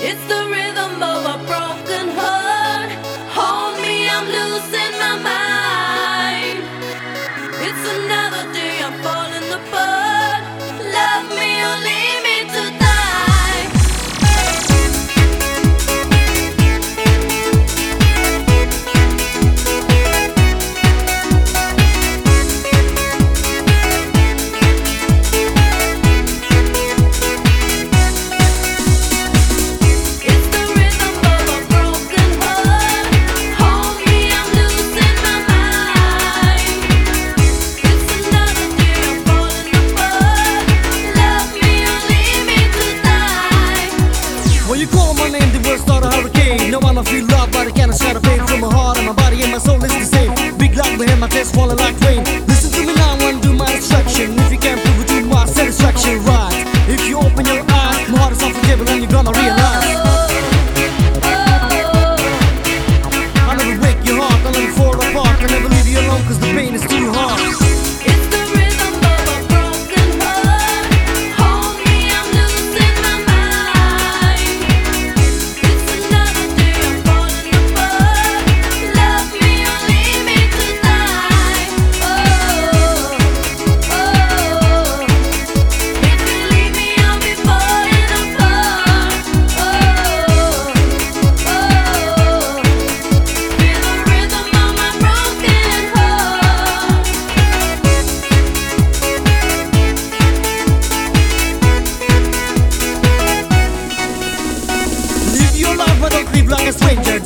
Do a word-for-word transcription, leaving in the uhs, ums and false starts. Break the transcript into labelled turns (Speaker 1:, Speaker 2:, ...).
Speaker 1: It's the rhythm of a broken heart. Hold me, I'm losing my mind. It's another day, I'm falling apart. Love me or leave me to die. It's the rhythm of a broken heart. Hold me, I'm losing my mind. It's another day, I'm falling apart. Love me or leave me to die.
Speaker 2: When you call my name, the words start a hurricane. No one I feel love, but I cannot shut a pain from my heart and my body and my soul is the same. Big love behind my chest falling like rain. Listen to me now and do my instruction. If you can't prove it to my satisfaction, right? If you open your eyes, my heart is unforgivable and you're gonna realize. I'll never break your heart, I'll never fall apart. I'll never leave you alone cause the pain is too hard.
Speaker 1: It's the rhythm of a broken heart. Hold me, I'm losing my mind. It's another day, I'm falling apart. Love me or leave me to die. Oh, oh. If you leave me, I'll be falling apart. Oh, oh. Feel the rhythm of my broken heart.
Speaker 2: Live your life but don't live like a stranger.